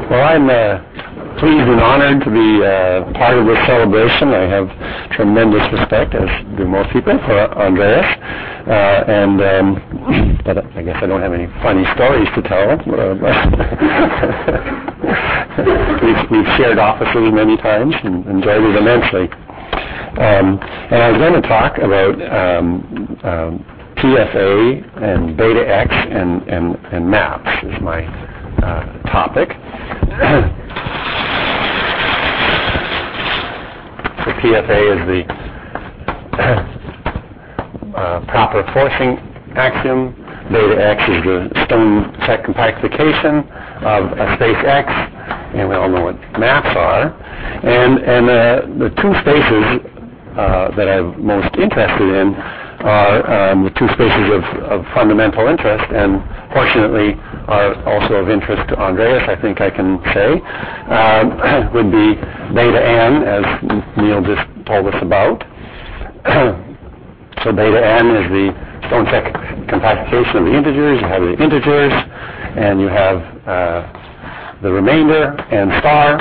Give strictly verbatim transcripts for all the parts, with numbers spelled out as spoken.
Well, I'm uh, pleased and honored to be uh, part of this celebration. I have tremendous respect, as do most people, for Andreas. Uh, and um, but I guess I don't have any funny stories to tell. Uh, we've, we've shared offices many times and enjoyed it immensely. Um, and I was going to talk about um, um, P F A and beta X and, and, and MAPS is my uh, topic. So P F A is the uh, proper forcing axiom. Beta X is the stone check compactification of a space X, and we all know what maps are. And, and uh, the two spaces uh, that I'm most interested in are um, the two spaces of, of fundamental interest, and fortunately are also of interest to Andreas, I think I can say, um, would be beta N, as Neil just told us about. So beta N is the stone check compactification of the integers. You have the integers, and you have uh, the remainder, N star,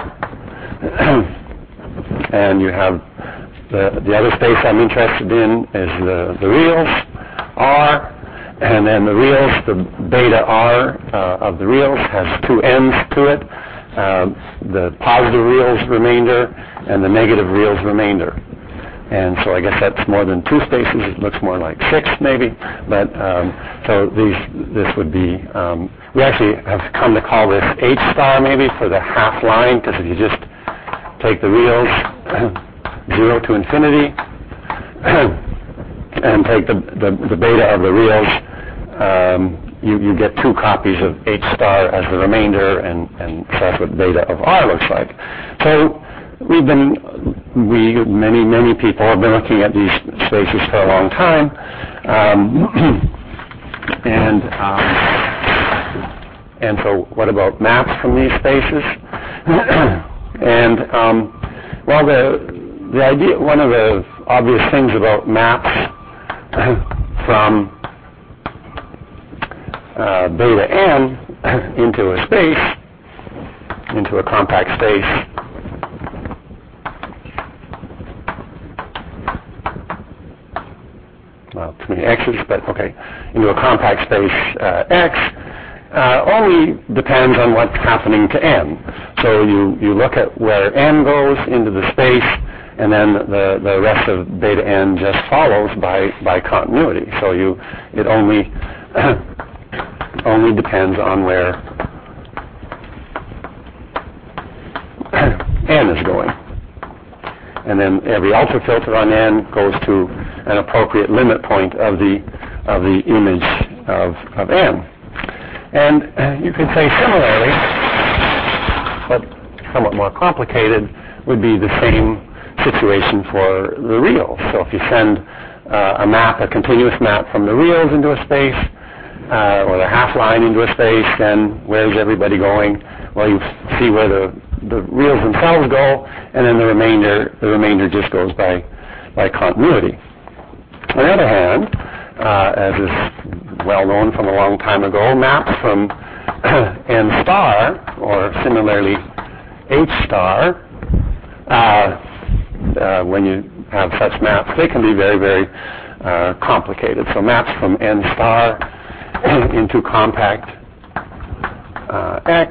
and you have The, the other space I'm interested in is the, the reals, R, and then the reals, the beta R uh, of the reals has two ends to it, uh, the positive reals remainder and the negative reals remainder. And so I guess that's more than two spaces. It looks more like six maybe. But um, so these, this would be, um, we actually have come to call this H star maybe for the half line, because if you just take the reals, zero to infinity, and take the, the, the beta of the reals, um, you, you get two copies of H star as the remainder, and, and so that's what beta of R looks like. So we've been, we, many, many people have been looking at these spaces for a long time, um, and, um, and so what about maps from these spaces? and, um, well, the The idea, one of the obvious things about maps from uh, beta N into a space, into a compact space, well, too many X's, but okay, into a compact space uh, X, uh, only depends on what's happening to N. So you, you look at where N goes into the space, and then the, the rest of beta N just follows by, by continuity. So you, it only, only depends on where N is going. And then every ultrafilter on N goes to an appropriate limit point of the, of the image of, of N. And you could say similarly, but somewhat more complicated, would be the same situation for the reals. So if you send uh, a map, a continuous map from the reals into a space, uh, or the half line into a space, then where's everybody going? Well, you see where the, the reals themselves go, and then the remainder, the remainder just goes by, by continuity. On the other hand, uh, as is well known from a long time ago, maps from N star, or similarly H star, uh, Uh, when you have such maps, they can be very, very uh, complicated. So maps from N star into compact uh, X,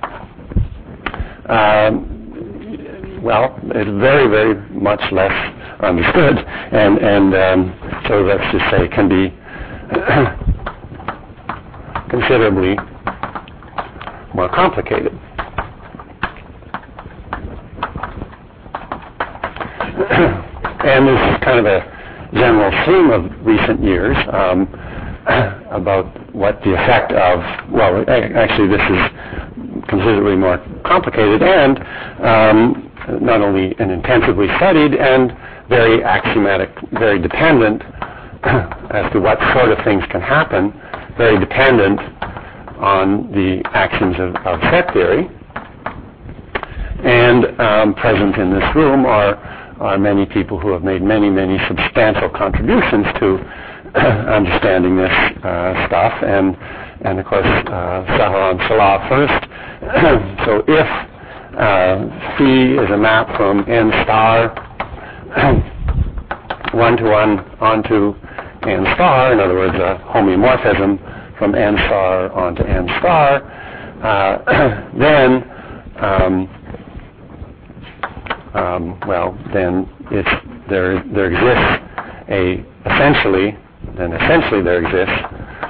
um, well, it's very, very much less understood, and, and um, so let's just say can be considerably more complicated. And this is kind of a general theme of recent years um, about what the effect of, well, actually this is considerably more complicated and um, not only and intensively studied and very axiomatic, very dependent as to what sort of things can happen, very dependent on the axioms of, of set theory. And um, present in this room are are many people who have made many, many substantial contributions to understanding this uh, stuff. And, and of course, uh, Saharan Salah first, so if uh, phi is a map from n star one-to-one onto n star, in other words, a homeomorphism from n star onto n star, uh, then, um, um, well, then it's, there, there exists a, essentially, then essentially there exists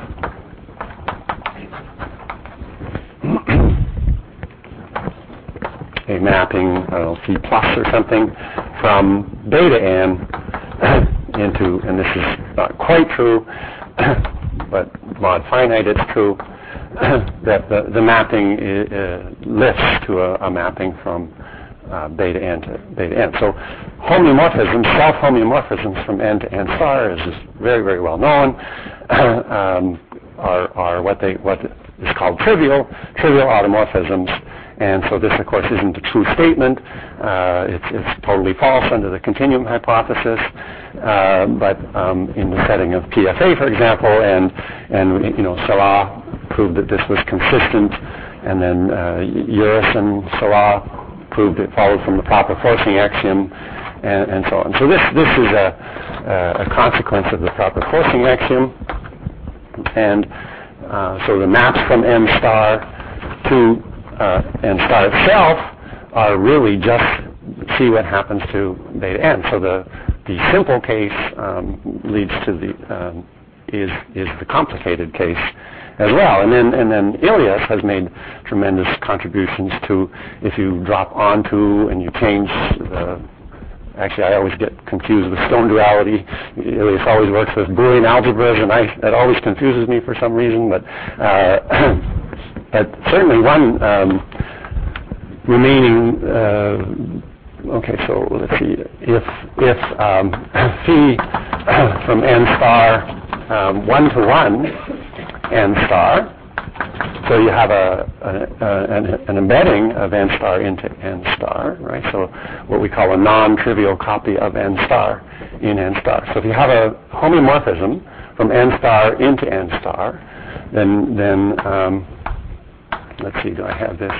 a mapping, I don't know, phi plus or something, from beta n into, and this is not quite true, but mod finite it's true, that the, the mapping is, uh, lifts to a, a mapping from uh, beta n to beta n. So homeomorphisms, self-homeomorphisms from n to n star is very, very well known, um, are, are what, they, what is called trivial, trivial automorphisms. And so this, of course, isn't a true statement. Uh, it's, it's totally false under the continuum hypothesis. Uh, but um, in the setting of P F A, for example, and and you know, Salah proved that this was consistent, and then uh, Uris and Salah proved it followed from the proper forcing axiom, and, and so on. So this this is a, a consequence of the proper forcing axiom, and uh, so the maps from n star to Uh, n star itself are really just see what happens to beta n. So the the simple case um, leads to the um, is is the complicated case as well. And then and then Ilias has made tremendous contributions to if you drop onto and you change the. Actually, I always get confused with stone duality. Ilias always works with Boolean algebras, and I that always confuses me for some reason. But uh, But certainly one um, remaining, uh, okay, so let's see, if, if um, phi from n star um, one-to-one n star, so you have a, a, a an, an embedding of n star into n star, right? So what we call a non-trivial copy of n star in n star. So if you have a homeomorphism from n star into n star, then, then um, let's see, do I have this?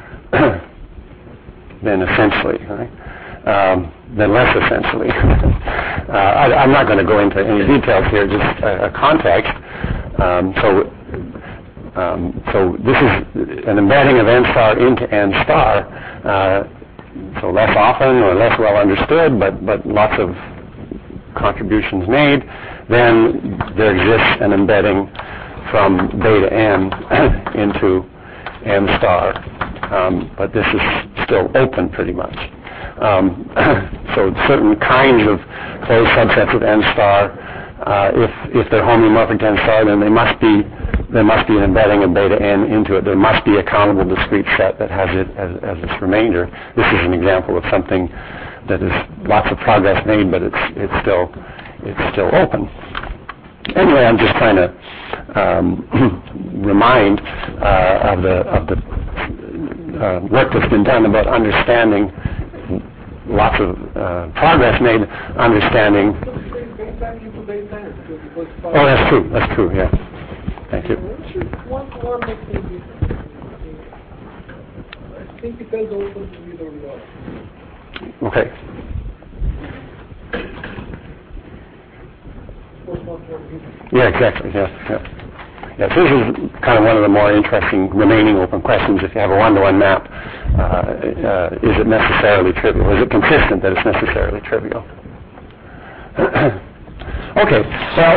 Then essentially, right? Um, then less essentially. uh, I, I'm not going to go into any details here, just a, a context. Um, so, um, so this is an embedding of n star into n star. Uh, so less often or less well understood, but but lots of contributions made. Then there exists an embedding from beta n into n star, um, but this is still open pretty much. Um, so certain kinds of closed subsets of n star, uh, if if they're homeomorphic to n star, then they must be there must be an embedding of beta n into it. There must be a countable discrete set that has it as, as its remainder. This is an example of something that is lots of progress made, but it's it's still it's still open. Anyway, I'm just trying to um, remind uh, of the of the uh, work that's been done about understanding. Lots of uh, progress made understanding. Oh, that's true. That's true. Yeah. Thank you. One more makes a difference. I think it does open the middle wall. Okay. Yeah, exactly. Yeah, yeah. Yes, this is kind of one of the more interesting remaining open questions. If you have a one-to-one map, uh, uh, is it necessarily trivial? Is it consistent that it's necessarily trivial? Okay, well,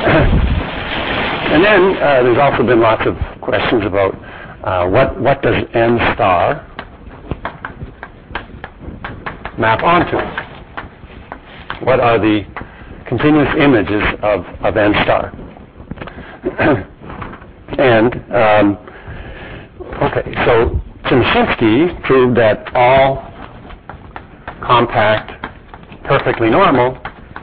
and then uh, there's also been lots of questions about uh, what what does n star map onto? What are the continuous images of, of n star? And, um, okay, so Chemshinsky proved that all compact, perfectly normal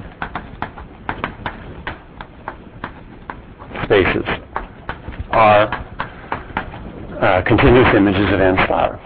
spaces are uh, continuous images of n star.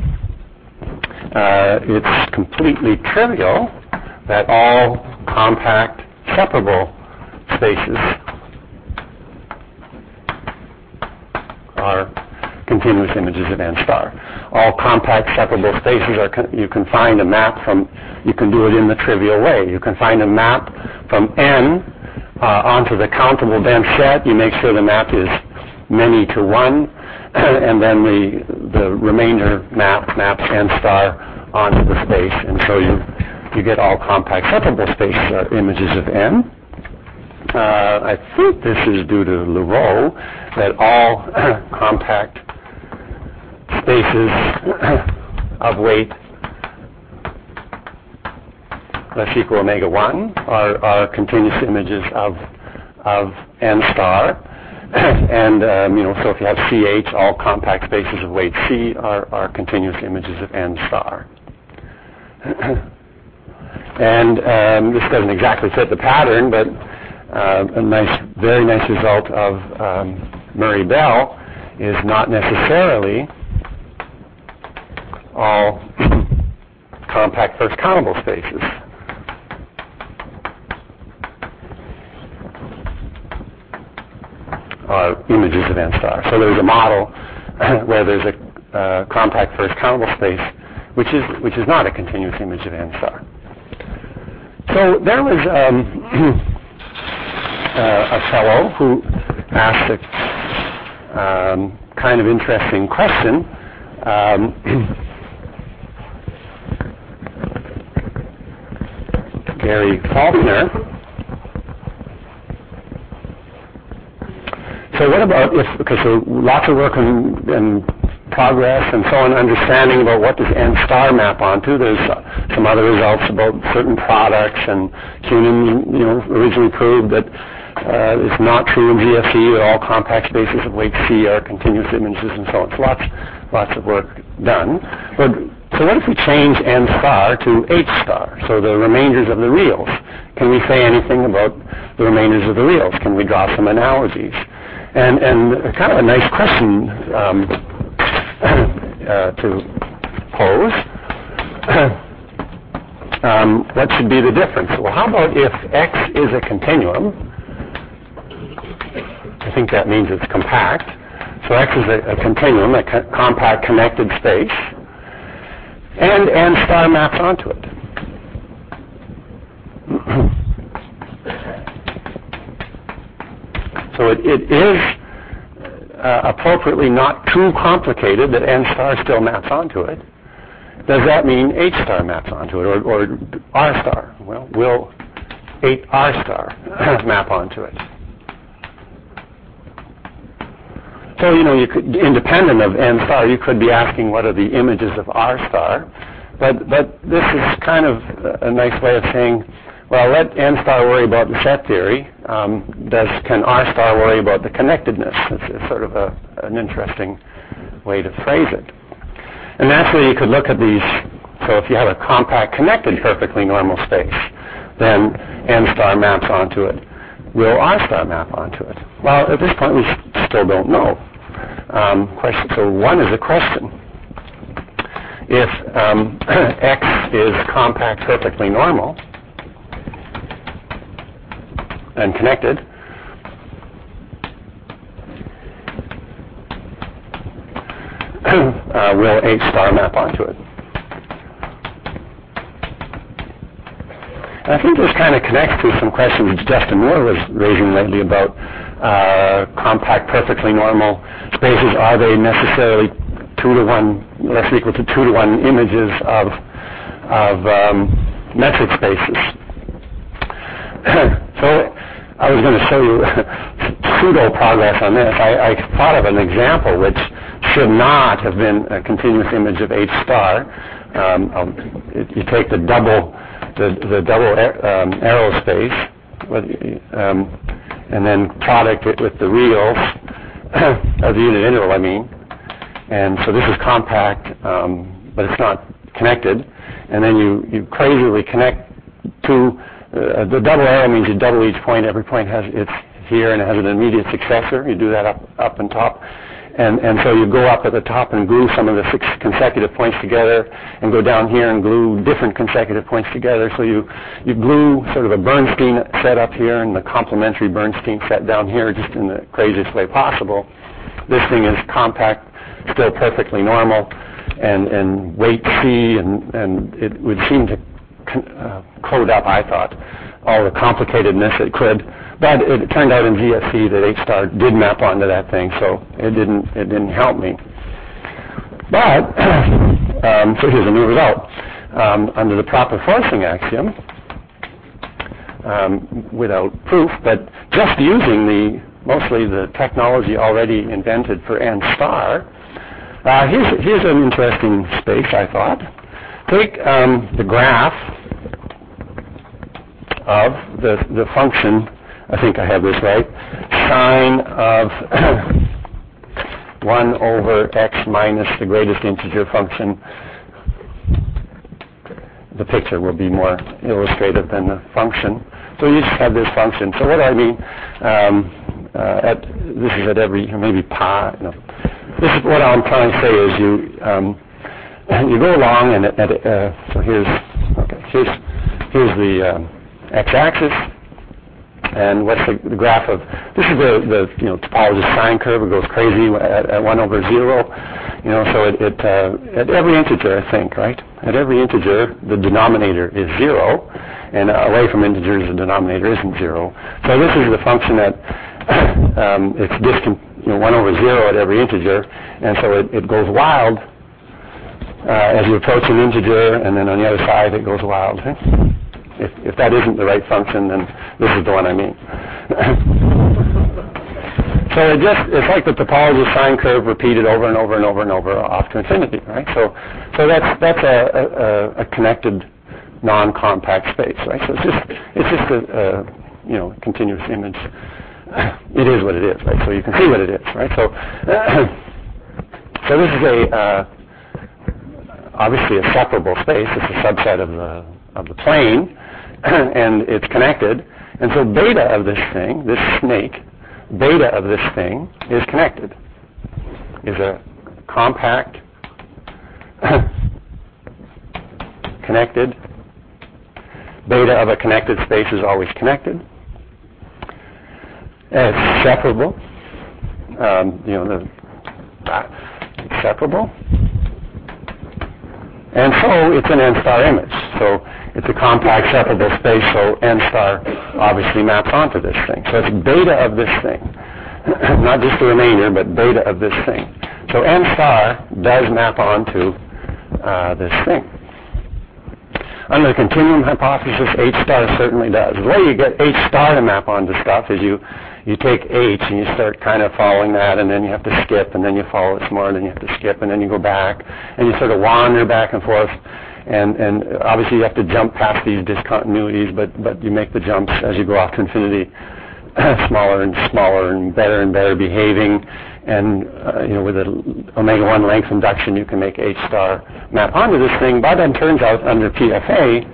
Uh, it's completely trivial that all compact, separable spaces are continuous images of n star. All compact separable spaces are, con- you can find a map from, you can do it in the trivial way. You can find a map from n uh, onto the countable dense set. You make sure the map is many to one, and then the the remainder map maps n star onto the space, and so you you get all compact separable spaces are images of n. Uh, I think this is due to Leroux, that all compact spaces of weight less equal omega one are, are continuous images of of n star. And, um, you know, so if you have C H, all compact spaces of weight C are, are continuous images of n star. And um, this doesn't exactly fit the pattern, but uh, a nice, very nice result of um, Murray-Bell is not necessarily all compact first countable spaces. Are images of n star. So there's a model where there's a uh, compact first countable space, which is which is not a continuous image of n star. So there was um, uh, a fellow who asked a um, kind of interesting question. Um, Gary Faulkner. So what about if, because so lots of work and, and progress and so on, understanding about what does n star map onto. There's uh, some other results about certain products, and Kunin, you know, originally proved that uh, it's not true in G F C that all compact spaces of weight C are continuous images and so on. So lots, lots of work done. But so what if we change n star to H star? So the remainders of the reals. Can we say anything about the remainders of the reals? Can we draw some analogies? And, and kind of a nice question um, uh, to pose. um, what should be the difference? Well, how about if X is a continuum? I think that means it's compact. So X is a, a continuum, a co- compact connected space, and n star maps onto it. So it, it is uh, appropriately not too complicated that n star still maps onto it. Does that mean H star maps onto it, or, or R star? Well, will eight R star map onto it? So, you know, you could, independent of n star, you could be asking what are the images of R star, but but this is kind of a nice way of saying, well, let n star worry about the set theory. Um, does can R star worry about the connectedness? It's, it's sort of a, an interesting way to phrase it. And naturally, you could look at these. So if you have a compact connected perfectly normal space, then n star maps onto it. Will R star map onto it? Well, at this point, we s- still don't know. Um, question, so one is a question. If um, X is compact perfectly normal and connected, uh, will H star map onto it? And I think this kind of connects to some questions Justin Moore was raising lately about uh, compact perfectly normal spaces. Are they necessarily two to one, less equal to two to one images of of um, metric spaces? So I was going to show you pseudo progress on this. I, I thought of an example which should not have been a continuous image of H star. Um, it, you take the double the, the double um, arrow space, with, um, and then product it with the reals of the unit interval. I mean, and so this is compact, um, but it's not connected. And then you you crazily connect two. Uh, the double arrow means you double each point. Every point has it's here and it has an immediate successor. You do that up up and top, and and so you go up at the top and glue some of the six consecutive points together, and go down here and glue different consecutive points together. So you you glue sort of a Bernstein set up here and the complementary Bernstein set down here, just in the craziest way possible. This thing is compact still perfectly normal, and, and weight C, and, and it would seem to uh, code up, I thought, all the complicatedness it could. But it turned out in G S C that H star did map onto that thing, so it didn't it didn't help me. But um, so here's a new result. Um, under the proper forcing axiom, um, without proof, but just using the mostly the technology already invented for N star, uh, here's here's an interesting space, I thought. Take um, the graph of the the function. I think I have this right. Sine of one over x minus the greatest integer function. The picture will be more illustrative than the function. So you just have this function. So what do I mean? Um, uh, at, this is at every, maybe pi. No. This is what I'm trying to say is you um, you go along and at, at uh, so here's okay here's here's the um, x-axis. And what's the, the graph of, this is the, the you know, topologist sine curve. It goes crazy at, at one over zero. You know, so it, it uh, at every integer, I think, right? At every integer, the denominator is zero. And away from integers, the denominator isn't zero. So this is the function that um, it's discon- you know, one over zero at every integer. And so it, it goes wild uh, as you approach an integer, and then on the other side, it goes wild. Okay? If, if that isn't the right function, then this is the one I mean. So it just, it's like the topologist sine curve repeated over and over and over and over off to infinity, right? So so that's that's a, a, a connected non-compact space, right? So it's just it's just a, a you know continuous image. It is what it is, right? So you can see what it is, right? So so this is a uh, obviously a separable space. It's a subset of the of the plane, and it's connected. And so beta of this thing, this snake, beta of this thing is connected, is a compact, connected. Beta of a connected space is always connected. And it's separable. Um, you know, the, uh, it's separable. And so it's an N star image. So it's a compact separable space, so N star obviously maps onto this thing. So it's beta of this thing. Not just the remainder, but beta of this thing. So N star does map onto uh, this thing. Under the continuum hypothesis, H star certainly does. The way you get H star to map onto stuff is you you take H and you start kind of following that, and then you have to skip, and then you follow it some more, and then you have to skip, and then you go back, and you sort of wander back and forth, and, and obviously you have to jump past these discontinuities, but, but you make the jumps as you go off to infinity, smaller and smaller and better and better behaving, and uh, you know, with an omega one length induction, you can make H star map onto this thing, but it turns out under P F A,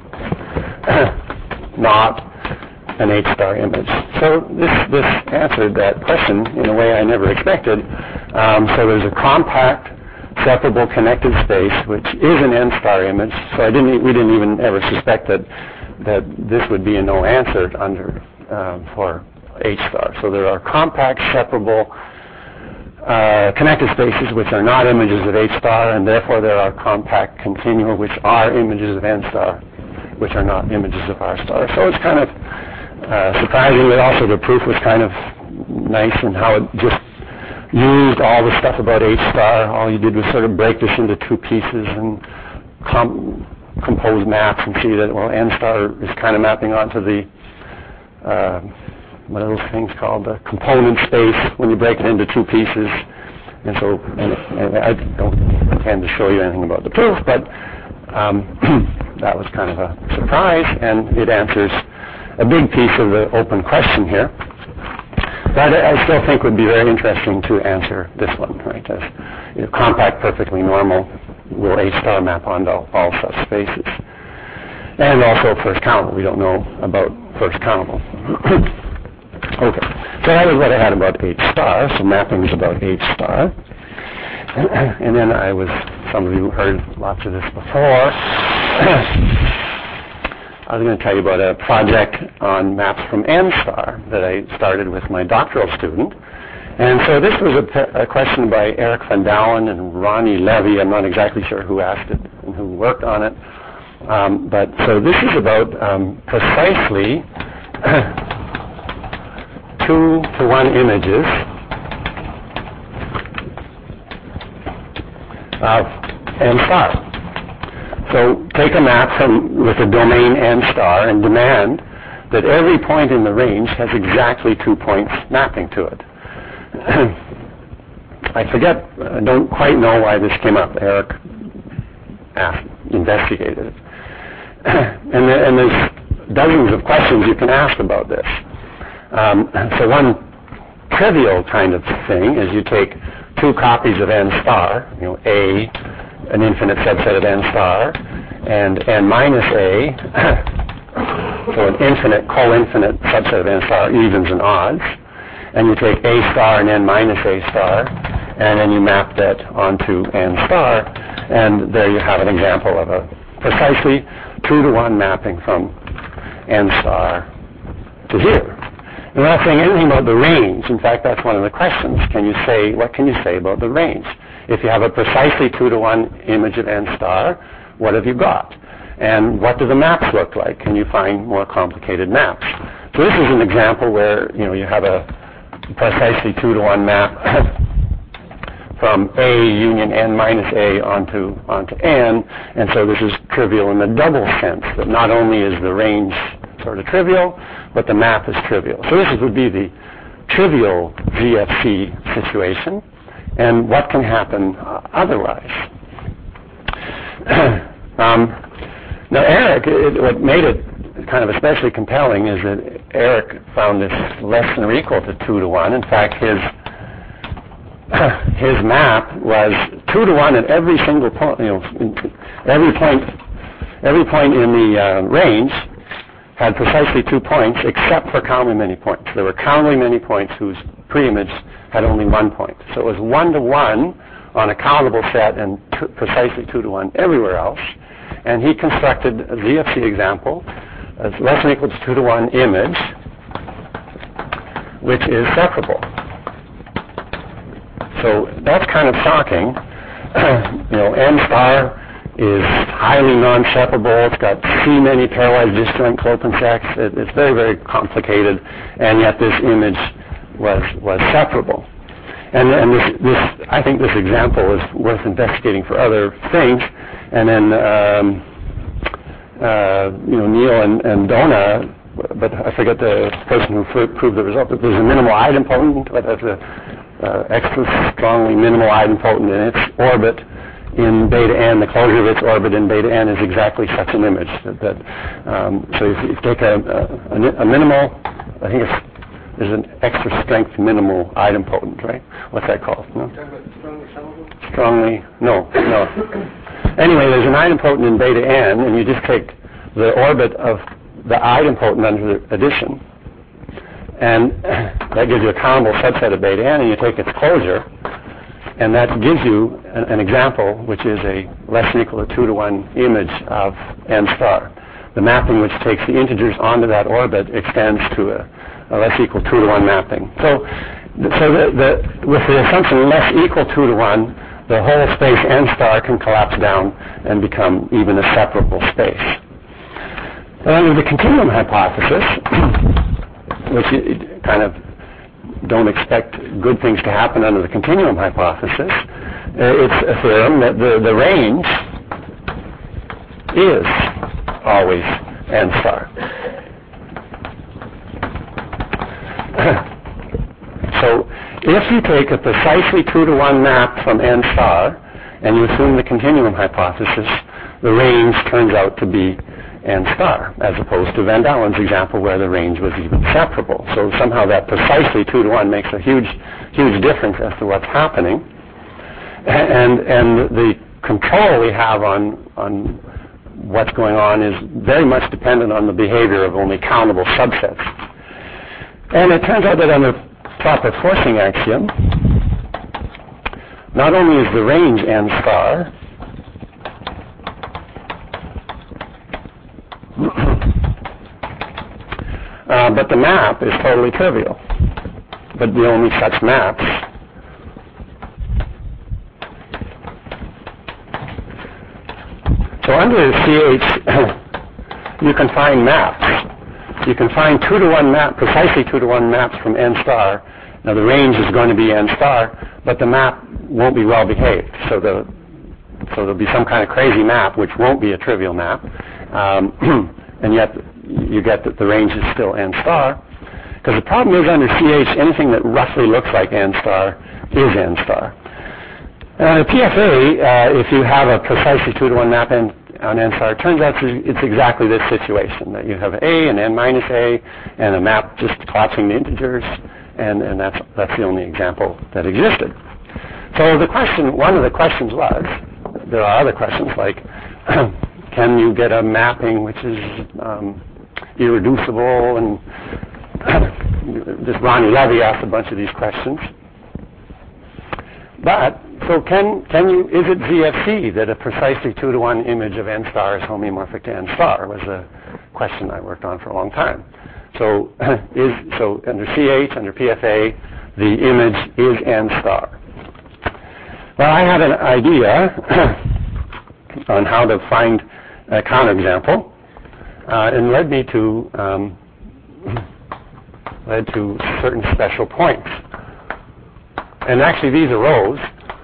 not an H star image. So this this answered that question in a way I never expected. Um, so there's a compact, separable, connected space, which is an N star image. So I didn't we didn't even ever suspect that that this would be a no answer under um, for H star. So there are compact, separable, uh, connected spaces which are not images of H star, and therefore there are compact continua which are images of N star, which are not images of R star. So it's kind of Uh, surprisingly, also the proof was kind of nice in how it just used all the stuff about H star. All you did was sort of break this into two pieces and com- compose maps and see that, well, N star is kind of mapping onto the, uh, what are those things called, the component space when you break it into two pieces. And so and, and I don't intend to show you anything about the proof, but um, that was kind of a surprise, and it answers a big piece of the open question here, but I still think would be very interesting to answer this one, right? As you know, compact, perfectly normal, will H star map onto all, all such spaces? And also first countable. We don't know about first countable. Okay, so that was what I had about H star. So mapping is about H star. And then I was, some of you heard lots of this before. I was going to tell you about a project on maps from N star that I started with my doctoral student. And so this was a, pe- a question by Eric Van Dalen and Ronnie Levy. I'm not exactly sure who asked it and who worked on it. Um, but so this is about um, precisely two to one images of n star. So take a map from with a domain n star and demand that every point in the range has exactly two points mapping to it. I forget, I don't quite know why this came up. Eric asked, investigated it. and, there, and there's dozens of questions you can ask about this. Um, so one trivial kind of thing is you take two copies of n star, you know, A, an infinite subset of n star, and n minus A, so an infinite, co-infinite subset of n star, evens and odds, and you take A star and n minus A star, and then you map that onto n star, and there you have an example of a precisely two to one mapping from n star to here. We're not saying anything about the range. In fact, that's one of the questions. Can you say, what can you say about the range? If you have a precisely two to one image of n star, what have you got? And what do the maps look like? Can you find more complicated maps? So this is an example where, you know, you have a precisely two to one map from A union n minus A onto, onto n, and so this is trivial in the double sense, that not only is the range sort of trivial, but the map is trivial. So this would be the trivial Z F C situation, and what can happen uh, otherwise. um, now Eric, it, what made it kind of especially compelling is that Eric found this less than or equal to two to one. In fact, his his map was two to one at every single point. You know, every point, every point in the uh, range had precisely two points, except for countably many points. There were countably many points whose pre-image had only one point. So it was one to one on a countable set and t- precisely two to one everywhere else. And he constructed a Z F C example as less than or equal to two to one image, which is separable. So that's kind of shocking. you know, n star is highly non-separable. It's got C many pairwise disjoint Klopensacks. It, it's very, very complicated, and yet this image was was separable. And, and this, this, I think this example is worth investigating for other things. And then, um, uh, you know, Neil and, and Donna, but I forget the person who f- proved the result, but there's a minimal idempotent, but there's a uh, extra strongly minimal idempotent in its orbit in beta n. The closure of its orbit in beta n is exactly such an image. That, that um, so if you take a, a, a minimal, I think it's there's an extra strength minimal idempotent, right? What's that called? No? You're talking about strongly summable? Strongly, no, no. Anyway, there's an idempotent in beta n, and you just take the orbit of the idempotent under the addition, and that gives you a countable subset of beta n, and you take its closure, and that gives you an, an example, which is a less than or equal to two to one image of n star. The mapping which takes the integers onto that orbit extends to a, a less equal two to one mapping. So, so the, the, with the assumption less equal two to one, the whole space n star can collapse down and become even a separable space. And under the continuum hypothesis, which you kind of don't expect good things to happen under the continuum hypothesis, uh, it's a theorem that the, the range is always n star. So if you take a precisely two to one map from n star and you assume the continuum hypothesis, the range turns out to be n star, as opposed to Van Dalen's example where the range was even separable. So somehow that precisely two to one makes a huge, huge difference as to what's happening. And, and the control we have on, on what's going on is very much dependent on the behavior of only countable subsets. And it turns out that under proper forcing axiom, not only is the range n star, uh, but the map is totally trivial. but the only such maps. So under C H, you can find maps. You can find two to one map, precisely two to one maps from n star. Now the range is going to be n star, but the map won't be well behaved. So the so there'll be some kind of crazy map which won't be a trivial map, um, and yet you get that the range is still n star. Because the problem is under C H, anything that roughly looks like n star is n star. Uh, P F A, uh, if you have a precisely two to one map n, on n star, it turns out it's exactly this situation, that you have A and n minus A, and a map just collapsing the integers, and, and that's, that's the only example that existed. So the question, one of the questions was, there are other questions like, can you get a mapping which is um, irreducible, and this Ronnie Levy asked a bunch of these questions. But, so can, can you, is it Z F C that a precisely two to one image of n star is homeomorphic to n star, was a question I worked on for a long time. So, is, so under C H, under P F A, the image is n star. Well, I had an idea on how to find a counterexample, uh, and led me to, um, led to certain special points. And actually these arose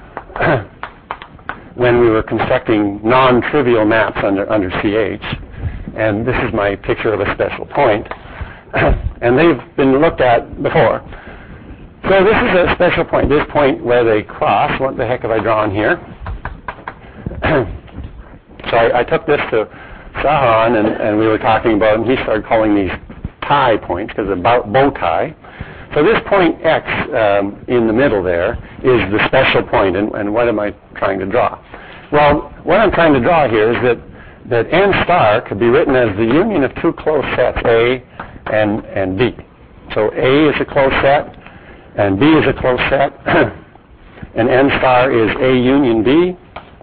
when we were constructing non-trivial maps under, under C H. And this is my picture of a special point. And they've been looked at before. So this is a special point, this point where they cross. What the heck have I drawn here? So I, I took this to Saharan, and, and we were talking about, and he started calling these tie points, because they're bow, bow tie. So this point X um, in the middle there is the special point, and, and what am I trying to draw? Well, what I'm trying to draw here is that, that n star could be written as the union of two closed sets, A and, and B. So A is a closed set, and B is a closed set, and n star is A union B,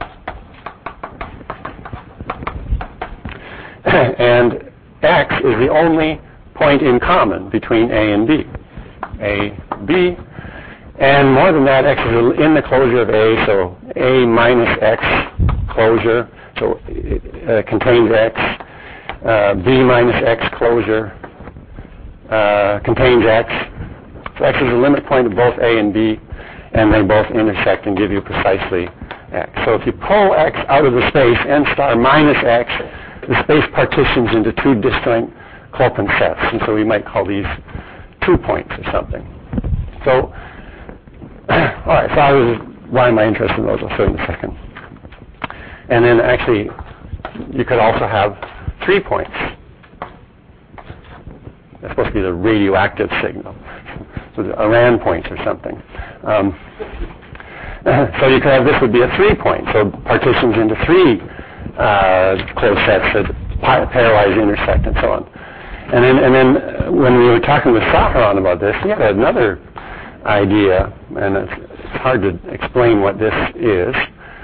and X is the only point in common between A and B. A, B, and more than that, X is in the closure of A, so A minus X closure, so it uh, contains X, uh, B minus X closure uh, contains X. So X is the limit point of both A and B, and they both intersect and give you precisely X. So if you pull X out of the space, n star minus X, the space partitions into two disjoint Clopin sets, and so we might call these two points or something. So, all right, so I was, why am I interested in those? I'll show you in a second. And then actually, you could also have three points. That's supposed to be the radioactive signal. So the Iran points or something. Um, so you could have, this would be a three point, so partitions into three uh, closed sets that pairwise intersect and so on. And then, and then when we were talking with Saharan about this, he had another idea, and it's, it's hard to explain what this is,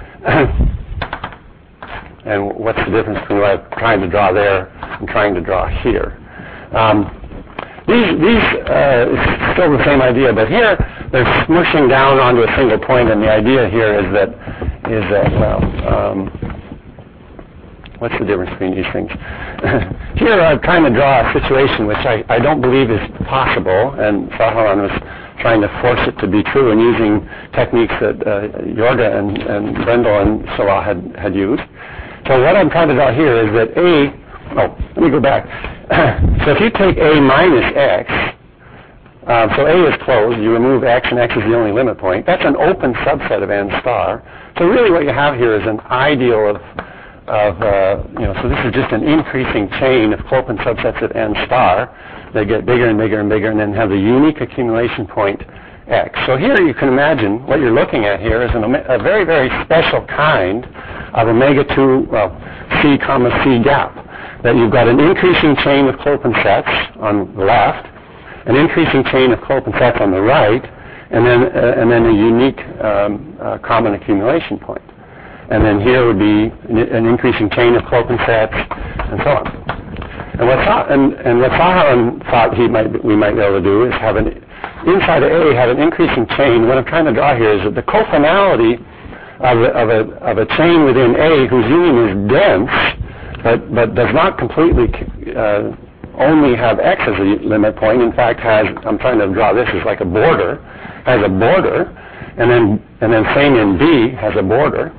and what's the difference between what I'm trying to draw there and trying to draw here. Um, these, these uh, it's still the same idea, but here they're smushing down onto a single point, and the idea here is that, is that well, um, what's the difference between these things? Here I'm trying to draw a situation which I, I don't believe is possible, and Saharan was trying to force it to be true and using techniques that uh, Jorge and, and Brendel and Salah had, had used. So what I'm trying to draw here is that A, oh, let me go back. So if you take A minus X, uh, so A is closed, you remove X, and X is the only limit point. That's an open subset of n star. So really what you have here is an ideal of of, uh, you know, so this is just an increasing chain of Clopin subsets of n star. They get bigger and bigger and bigger and then have the unique accumulation point X. So here you can imagine what you're looking at here is an, a very, very special kind of omega two, well, C comma C gap. That you've got an increasing chain of Clopin sets on the left, an increasing chain of Clopin sets on the right, and then, uh, and then a unique um, uh, common accumulation point. And then here would be an increasing chain of Clopin sets, and so on. And what, and, and what Saharan thought he might, we might be able to do is have an, inside of A had an increasing chain. What I'm trying to draw here is that the cofinality of a, of a, of a chain within A whose union is dense, but, but does not completely uh, only have X as a limit point. In fact, has, I'm trying to draw this as like a border, has a border, and then, and then same in B has a border.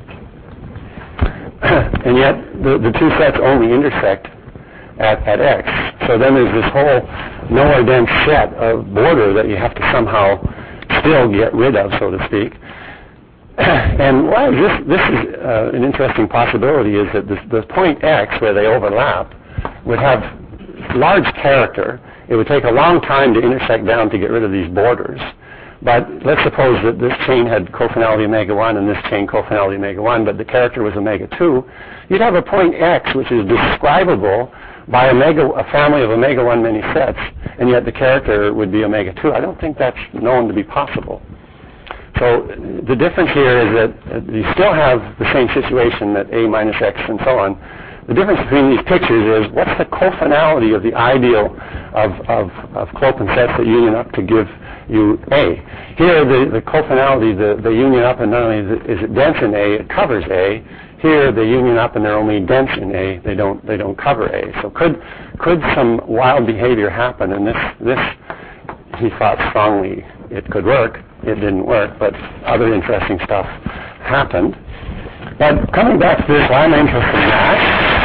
And yet the, the two sets only intersect at, at X. So then there's this whole nowhere dense set of border that you have to somehow still get rid of, so to speak. And why is this, this is uh, an interesting possibility is that this, the point X where they overlap would have large character. It would take a long time to intersect down to get rid of these borders. But let's suppose that this chain had cofinality omega one and this chain cofinality omega one, but the character was omega two. You'd have a point X which is describable by omega, a family of omega one many sets, and yet the character would be omega two. I don't think that's known to be possible. So the difference here is that you still have the same situation that A minus X and so on. The difference between these pictures is what's the cofinality of the ideal of, of, of Clopin sets that union up to give you A. Here the, the cofinality, the, the union up, and not only is it, is it dense in A, it covers A. Here the union up and they're only dense in A, they don't, they don't cover A. So could, could some wild behavior happen? And this, this he thought strongly it could work. It didn't work, but other interesting stuff happened. But coming back to this, why am I interested in that?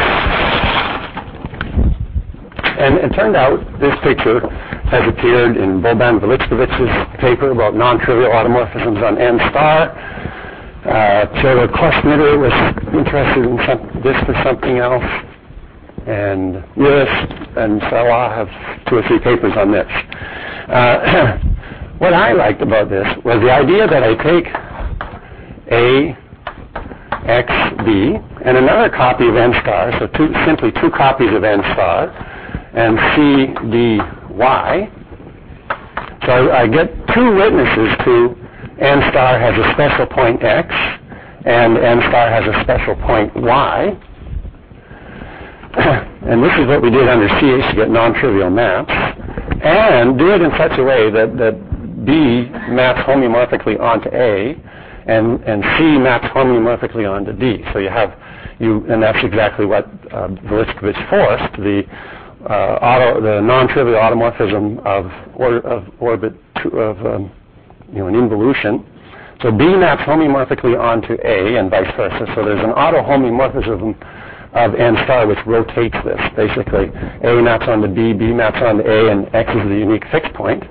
And it turned out this picture has appeared in Boban Velichkovich's paper about non-trivial automorphisms on N star. Uh, Theodor Koschnitter was interested in some, this for something else. And Uris and Salah have two or three papers on this. Uh, what I liked about this was the idea that I take A, X, B, and another copy of N star, so two, simply two copies of N star, and C, D, Y. So I, I get two witnesses to N star has a special point X, and N star has a special point Y. And this is what we did under C H to get non-trivial maps, and do it in such a way that, that B maps homeomorphically onto A, and, and C maps homeomorphically onto D. So you have, you, and that's exactly what uh, Velichkovich forced, the uh, auto, the non-trivial automorphism of, or, of orbit two, of um, you know, an involution. So B maps homeomorphically onto A and vice versa. So there's an auto-homeomorphism of N star which rotates this. Basically, A maps onto B, B maps onto A, and X is the unique fixed point.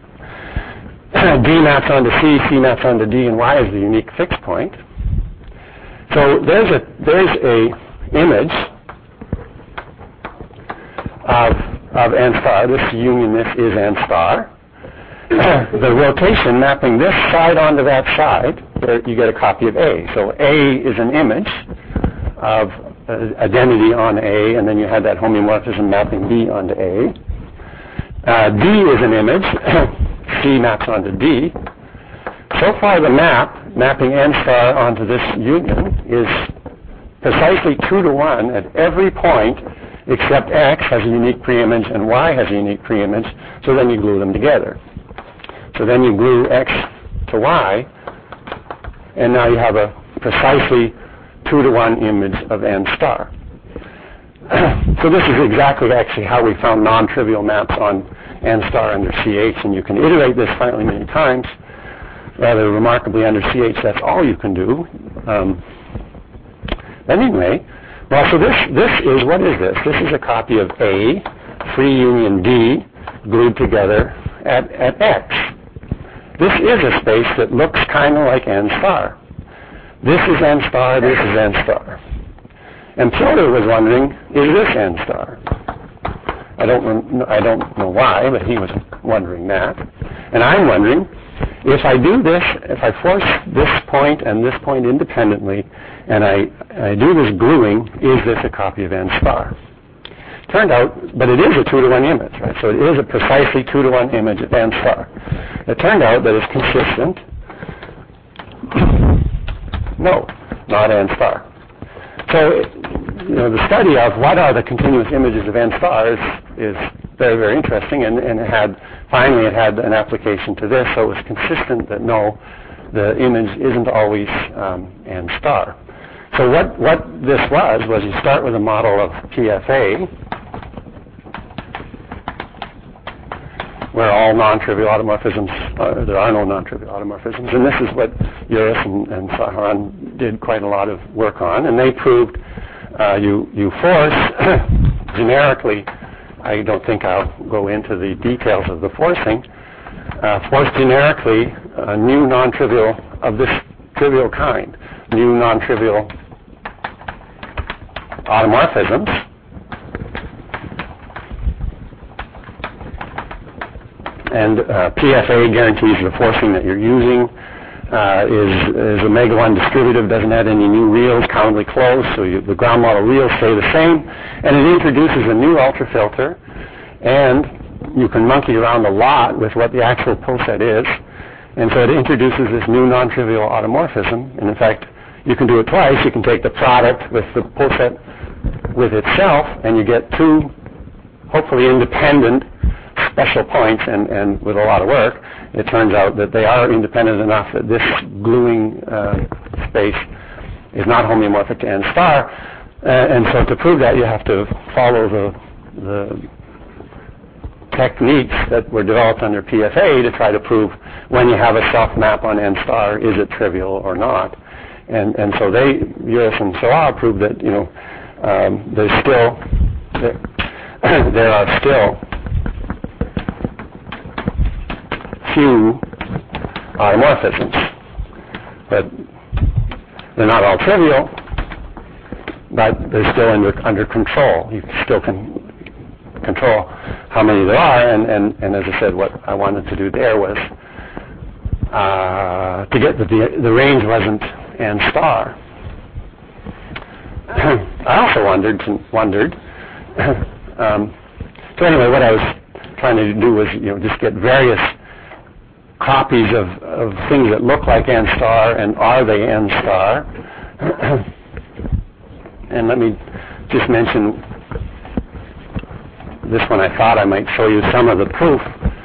D maps onto C, C maps onto D, and Y is the unique fixed point. So there's a there's a image of of N star. This union, this is N star. The rotation mapping this side onto that side, there you get a copy of A. So A is an image of uh, identity on A, and then you have that homeomorphism mapping B onto A. Uh, D is an image. C maps onto D. So far the map, mapping N star onto this union, is precisely two to one at every point except X has a unique preimage and Y has a unique preimage, so then you glue them together. So then you glue X to Y, and now you have a precisely two to one image of N star. So this is exactly actually how we found non-trivial maps on N star under C H, and you can iterate this finally many times. Rather remarkably, under C H, that's all you can do. Um, anyway, well, so this this is, what is this? This is a copy of A, free union D, glued together at, at X. This is a space that looks kind of like N star. This is N star, this is N star. And Piotr was wondering, is this N star? I don't, I don't know why, but he was wondering that. And I'm wondering, if I do this, if I force this point and this point independently, and I, I do this gluing, is this a copy of N star? Turned out, but it is a two to one image, right? So it is a precisely two to one image of N star. It turned out that it's consistent. No, not N star. So, you know, the study of what are the continuous images of N star is, is very, very interesting, and, and it had, finally it had an application to this, so it was consistent that no, the image isn't always um, N star. So what, what this was, was you start with a model of P F A, where all non-trivial automorphisms, uh, there are no non-trivial automorphisms, and this is what Uris and, and Saharan did quite a lot of work on, and they proved uh, you, you force generically, I don't think I'll go into the details of the forcing, uh, force generically a new non-trivial of this trivial kind, new non-trivial automorphisms, and uh, P F A guarantees the forcing that you're using uh, is, is omega one distributive, doesn't add any new reals, countably closed, so you, the ground model reals stay the same, and it introduces a new ultrafilter, and you can monkey around a lot with what the actual pull set is, and so it introduces this new non-trivial automorphism, and in fact, you can do it twice. You can take the product with the pull set with itself, and you get two hopefully independent special points, and, and with a lot of work, it turns out that they are independent enough that this gluing uh, space is not homeomorphic to N star. Uh, and so to prove that, you have to follow the, the techniques that were developed under P F A to try to prove when you have a self-map on N star, is it trivial or not. And, and so they, Uris and Soa, proved that, you know, um, there's still, there, there are still few automorphisms, but they're not all trivial, but they're still under, under control. You still can control how many there are, and, and, and as I said, what I wanted to do there was uh, to get the, the, the range wasn't N star. I also wondered, wondered um, so anyway, what I was trying to do was, you know, just get various copies of, of things that look like N star, and are they N star? And let me just mention this one. I thought I might show you some of the proof,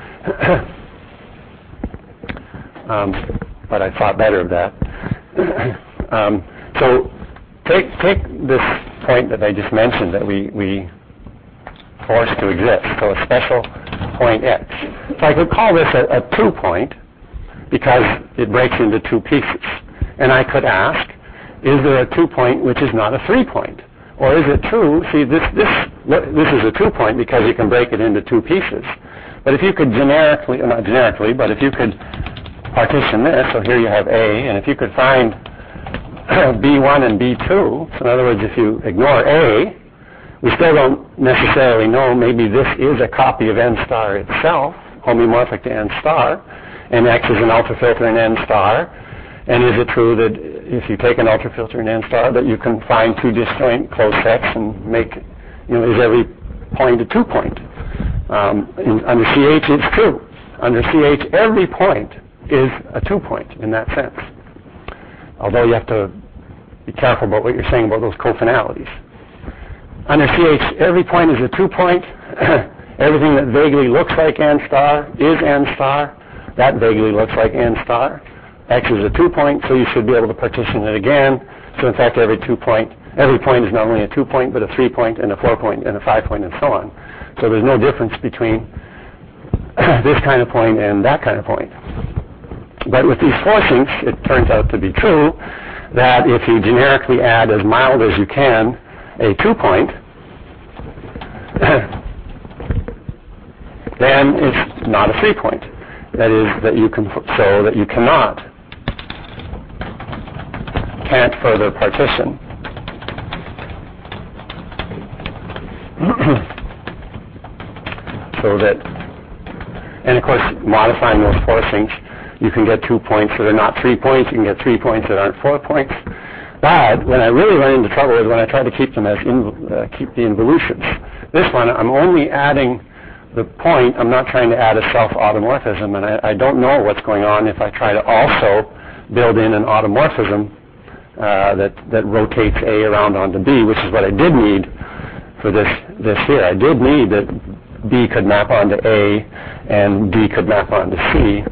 um, but I thought better of that. um, so take take this point that I just mentioned, that we, we force to exist, so a special point X. So I could call this a, a two point because it breaks into two pieces. And I could ask, is there a two point which is not a three point? Or is it true, see this, this, this is a two point because you can break it into two pieces. But if you could generically, not generically, but if you could partition this, so here you have A, and if you could find B one and B two, so in other words, if you ignore A, we still don't necessarily know, maybe this is a copy of N star itself, homeomorphic to N star, and X is an ultrafilter in N star. And is it true that if you take an ultrafilter in N star that you can find two disjoint closed sets and make, you know, is every point a two point? Um, in, under C H it's true. Under C H every point is a two point in that sense. Although you have to be careful about what you're saying about those cofinalities. Under C H, every point is a two-point. Everything that vaguely looks like N star is N star. That vaguely looks like N star. X is a two-point, so you should be able to partition it again. So in fact, every two-point, every point is not only a two-point, but a three-point, and a four-point, and a five-point, and so on. So there's no difference between this kind of point and that kind of point. But with these forcings, it turns out to be true that if you generically add as mild as you can a two-point, then it's not a three-point. That is, that you can show that you cannot, can't further partition. So that, and of course, modifying those forcings, you can get two points that are not three points. You can get three points that aren't four points. But when I really run into trouble is when I try to keep them as in, uh, keep the involutions. This one, I'm only adding the point. I'm not trying to add a self-automorphism, and I, I don't know what's going on if I try to also build in an automorphism uh, that that rotates A around onto B, which is what I did need for this this here. I did need that B could map onto A, and D could map onto C.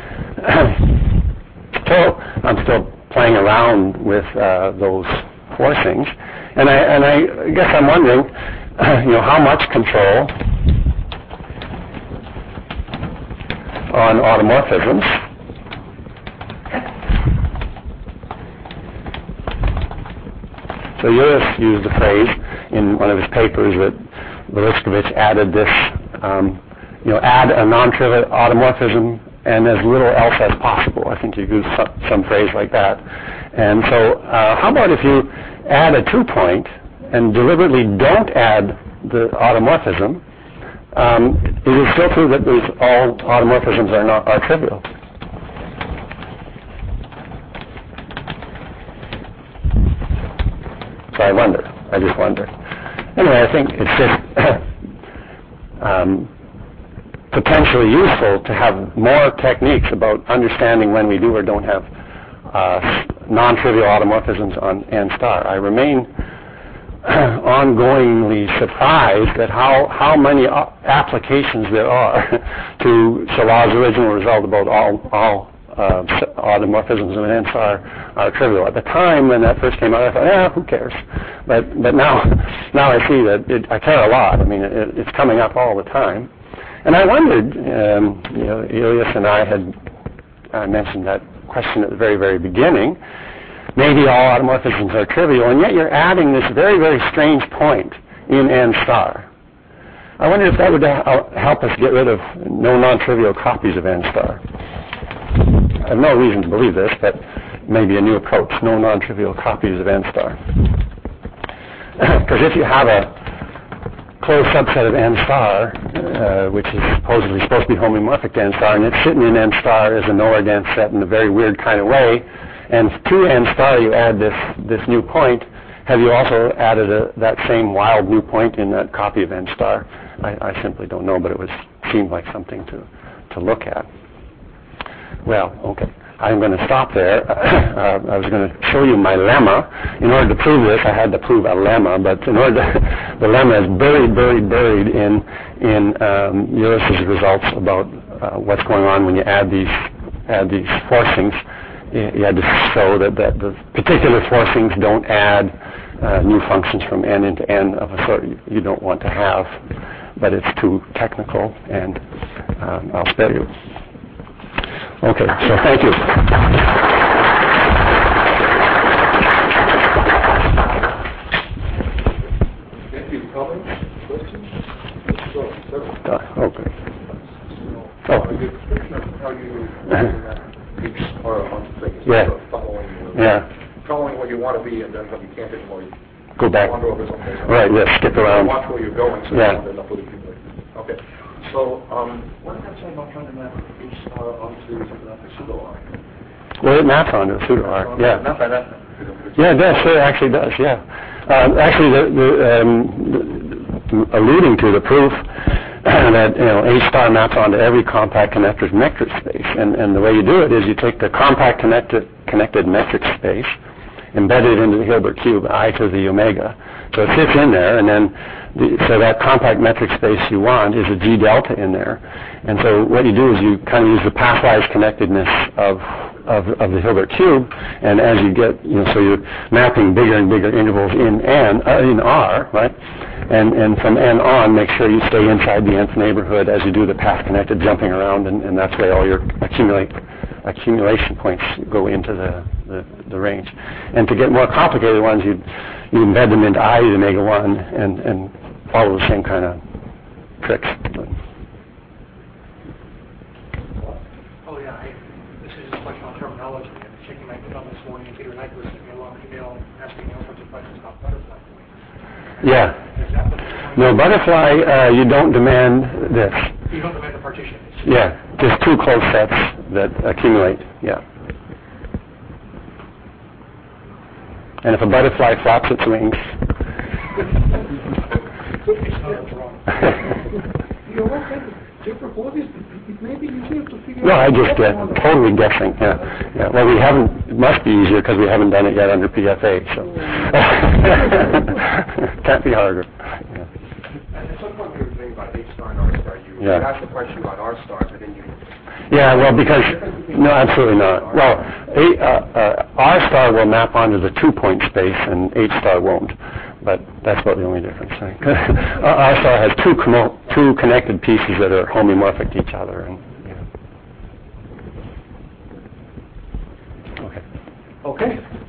So I'm still playing around with uh, those forcings, and I and I guess I'm wondering, you know, how much control on automorphisms So Uris used the phrase in one of his papers that Veliskovich added this, um, you know, add a non-trivial automorphism and as little else as possible. I think you used some, some phrase like that. And so uh, how about if you add a two-point and deliberately don't add the automorphism, um, it is still true that these all automorphisms are not are trivial. So I wonder. I just wonder. Anyway, I think it's just um, potentially useful to have more techniques about understanding when we do or don't have uh, non-trivial automorphisms on N star. I remain ongoingly surprised at how, how many applications there are to Shalaz's original result about all, all uh, automorphisms of an N star are trivial. At the time when that first came out, I thought, yeah, who cares? But but now now I see that it, I care a lot. I mean, it, it's coming up all the time. And I wondered, um, you know, Elias and I had uh, mentioned that question at the very, very beginning. Maybe all automorphisms are trivial, and yet you're adding this very, very strange point in N star. I wonder if that would uh, help us get rid of no non-trivial copies of N star. I have no reason to believe this, but maybe a new approach, no non-trivial copies of N star. Because if you have a closed subset of N star, uh, which is supposedly supposed to be homomorphic to N star, and it's sitting in N star as a nowhere dense set in a very weird kind of way, and to N star you add this, this new point, have you also added a, that same wild new point in that copy of N star? I, I simply don't know, but it was seemed like something to, to look at. Well, okay. I'm going to stop there. Uh, I was going to show you my lemma. In order to prove this, I had to prove a lemma, but in order to, the lemma is buried, buried, buried in in um, Uris's results about uh, what's going on when you add these add these forcings. You, you had to show that, that the particular forcings don't add uh, new functions from n into n of a sort you, you don't want to have, but it's too technical, and um, I'll spare you. Okay, so thank you. Thank you. Comments? Questions? Uh, okay. So, uh, the description of how you each are on things, Yeah. sort of following, you, Yeah. following where you want to be, and then when you can't anymore, you Go back. wander over someplace else. Right, yeah, skip around. Watch where you're going, so Yeah. you don't end up with accumulate. Okay. So, um, what did that say about trying to map each star onto something like a pseudo arc? Well, it maps onto a pseudo arc, yeah. Not by that. Yeah, it does. Sure, it actually does. Yeah. Um, actually, the, the, um, the, alluding to the proof that you know A star maps onto every compact connected metric space, and and the way you do it is you take the compact connected connected metric space, embed it into the Hilbert cube, I to the omega, so it fits in there, and then the, so that compact metric space you want is a G delta in there, and so what you do is you kind of use the pathwise connectedness of Of, of the Hilbert cube, and as you get, you know, so you're mapping bigger and bigger intervals in N, uh, in R, right? And and from N on, make sure you stay inside the nth neighborhood as you do the path-connected jumping around, and, and that's where all your accumulate accumulation points go into the, the, the range. And to get more complicated ones, you you embed them into I to the omega one, and and follow the same kind of tricks. Oh yeah. I, question on terminology. I was checking my email this morning, and Peter Nyquist sent me a long email asking all sorts of questions about butterfly points. Yeah. No, butterfly, uh, you don't demand this. You don't demand the partition. Yeah, just two closed sets that accumulate. Yeah. And if a butterfly flaps its wings. You know, different qualities, maybe easier to figure No, out. I just uh, totally guessing. Yeah, yeah. Well, we haven't. It must be easier because we haven't done it yet under P F A. So can't be harder. Yeah. At some point, we were thinking about H star and R Yeah. You asked the question about R stars, but then you... Yeah, well, because, no, absolutely not. Well, a, uh, uh, R star will map onto the two-point space, and H star won't. But that's about the only difference. Right? R star has two commo- two connected pieces that are homomorphic to each other. And, yeah. Okay. Okay.